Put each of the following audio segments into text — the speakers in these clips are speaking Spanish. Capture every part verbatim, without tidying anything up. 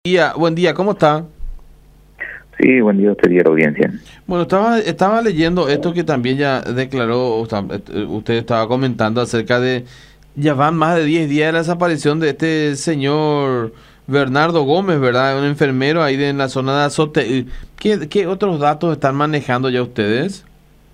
Día, buen día, ¿cómo está? Sí, buen día, usted y a la audiencia. Bueno, estaba, estaba leyendo esto que también ya declaró, o sea, eh, usted estaba comentando acerca de, ya van más de diez días de la desaparición de este señor Bernardo Gómez, ¿verdad? Un enfermero ahí de, en la zona de Azote. ¿Qué, qué otros datos están manejando ya ustedes?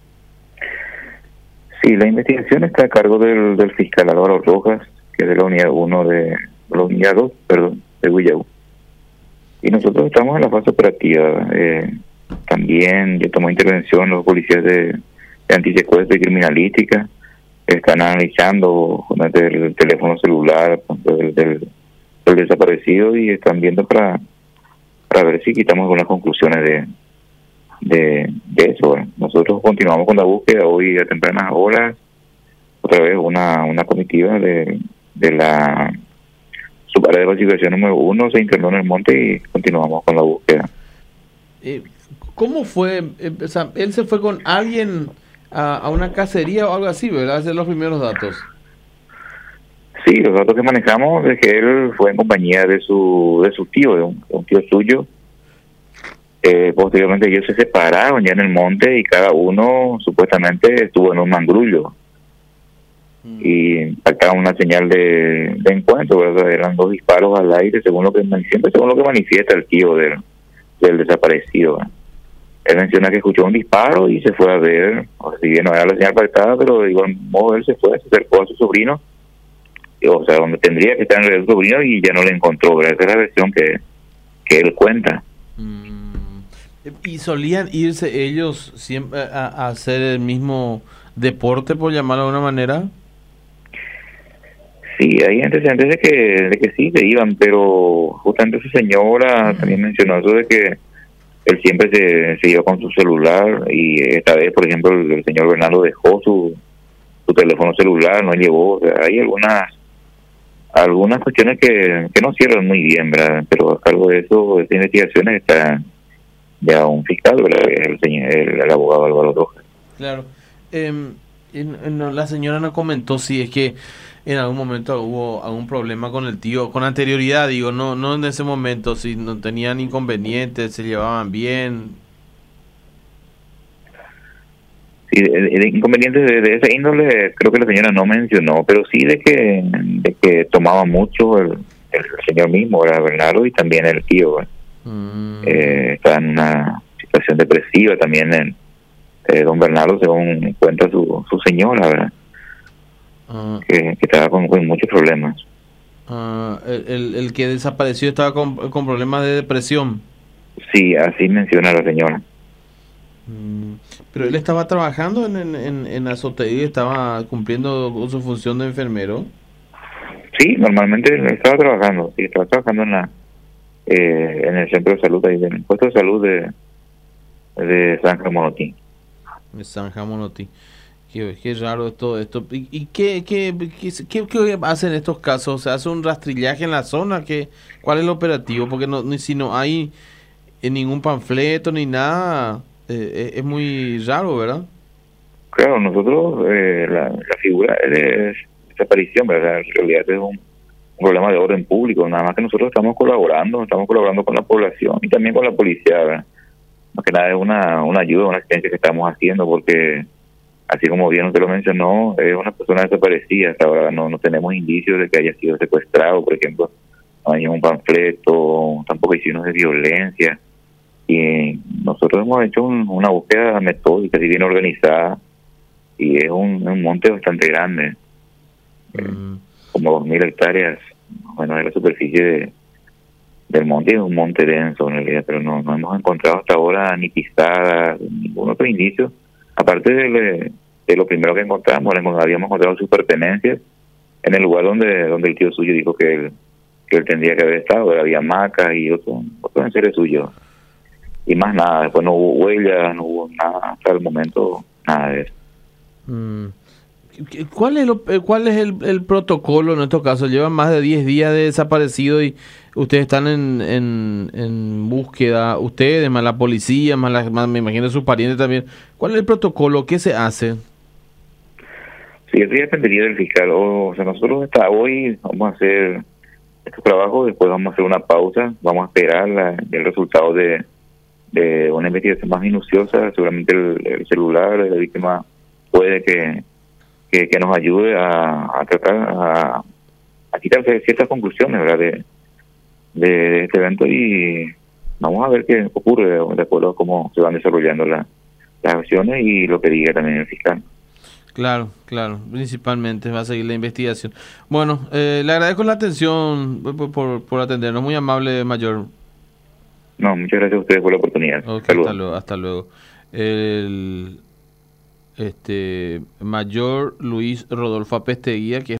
Sí, la investigación está a cargo del, del fiscal Álvaro Rojas, que es de la unidad uno de, la unidad dos, perdón, de Huillau. Y nosotros estamos en la fase operativa. Eh, también ya tomó intervención los policías de, de antisecuestro y criminalística. Están analizando justamente el teléfono celular del, del, del desaparecido y están viendo para, para ver si quitamos algunas conclusiones de, de, de eso. Bueno, nosotros continuamos con la búsqueda hoy a tempranas horas, otra vez una, una comitiva de, de la subárea de pacificación número uno se internó en el monte y continuamos con la búsqueda. Eh, ¿Cómo fue? Eh, o sea, él se fue con alguien a, a una cacería o algo así, ¿verdad? Esos son los primeros datos. Sí, los datos que manejamos es que él fue en compañía de su de su tío, de un, de un tío suyo. Eh, posteriormente ellos se separaron ya en el monte y cada uno supuestamente estuvo en un mangrullo Mm. y sacaban una señal de, de encuentro, ¿verdad? Eran dos disparos al aire, según lo que siempre según lo que manifiesta el tío del, del desaparecido, ¿verdad? Él menciona que escuchó un disparo y se fue a ver, o sea, si bien no era la señal pactada, pero de igual modo él se fue, se acercó a su sobrino, o sea, donde tendría que estar en el sobrino y ya no le encontró, ¿verdad? Esa es la versión que, que él cuenta. Mm. ¿Y solían irse ellos siempre a, a hacer el mismo deporte, por llamarlo de alguna manera? Sí, hay antecedentes de que, de que sí, se iban, pero justamente su señora también mencionó eso de que él siempre se, se iba con su celular y esta vez, por ejemplo, el, el señor Bernardo dejó su, su teléfono celular, no llevó, o sea, hay algunas algunas cuestiones que, que no cierran muy bien, ¿verdad? Pero a cargo de eso, de estas investigaciones está ya un fiscal, ¿verdad? El, señor, el, el abogado Álvaro Rojas. Claro. Em, en- en- no, la señora no comentó si es que en algún momento hubo algún problema con el tío, con anterioridad, digo, no, no en ese momento, si no tenían inconvenientes, se llevaban bien. Sí, de, de inconvenientes de, de ese índole creo que la señora no mencionó, pero sí de que de que tomaba mucho el, el señor mismo, era Bernardo, y también el tío, ¿verdad? Mm. Eh, estaba en una situación depresiva también en, eh, don Bernardo, según cuenta su, su señora, ¿verdad? Ah, Que, que estaba con, con muchos problemas. ah, el, el, el que desapareció estaba con, con problemas de depresión. Sí, así menciona la señora. Mm. Pero él estaba trabajando en, en, en, en Azotegui, estaba cumpliendo con su función de enfermero. Sí, normalmente él estaba trabajando, sí, estaba trabajando en la eh, en el centro de salud, ahí, en el puesto de salud de, de San Jamonotí. De San Jamonoti. Qué, qué raro es todo esto. ¿Y, y qué, qué, qué, qué, qué hacen en estos casos? ¿Se hace un rastrillaje en la zona? ¿Qué, ¿Cuál es el operativo? Porque no, ni si no hay en ningún panfleto ni nada, eh, es, es muy raro, ¿verdad? Claro, nosotros, eh, la, la figura es desaparición, ¿verdad? En realidad es un, un problema de orden público, nada más que nosotros estamos colaborando, estamos colaborando con la población y también con la policía, ¿verdad? Más que nada es una, una ayuda, una asistencia que estamos haciendo, porque así como bien usted lo mencionó, es una persona desaparecida, hasta ahora no, no tenemos indicios de que haya sido secuestrado, por ejemplo, no hay un panfleto, tampoco hay signos de violencia, y nosotros hemos hecho un, una búsqueda metódica, así bien organizada, y es un, un monte bastante grande, eh, Mm. como dos mil hectáreas, bueno, de la superficie de, del monte, es un monte denso en realidad, pero no, no hemos encontrado hasta ahora ni pisadas, ningún otro indicio, aparte de, de lo primero que encontramos, habíamos encontrado sus pertenencias en el lugar donde donde el tío suyo dijo que él, que él tendría que haber estado, había hamacas y otros otros enseres suyos, y más nada, después no hubo huellas, no hubo nada, hasta el momento, nada de eso. Mm. ¿Qué- ¿Cuál es, lo- eh, cuál es el, el protocolo en estos casos? Llevan más de diez días de desaparecido y ustedes están en, en, en búsqueda, ustedes, más la policía, más, la, más me imagino sus parientes también. ¿Cuál es el protocolo? ¿Qué se hace? Sí, eso ya dependería del fiscal, o, o sea, nosotros hasta hoy vamos a hacer estos trabajos, después vamos a hacer una pausa, vamos a esperar la, el resultado de, de una investigación más minuciosa. Seguramente el, el celular de la víctima puede que, que, que nos ayude a, a tratar, a, a quitarse ciertas conclusiones, ¿verdad?, de, de, de este evento, y vamos a ver qué ocurre de acuerdo a cómo se van desarrollando la, las acciones y lo que diga también el fiscal. Claro, claro, principalmente va a seguir la investigación. Bueno, eh, le agradezco la atención por, por, por atendernos, muy amable, mayor. No, muchas gracias a ustedes por la oportunidad. Okay, hasta luego. Hasta luego. El este mayor Luis Rodolfo Apesteguía, que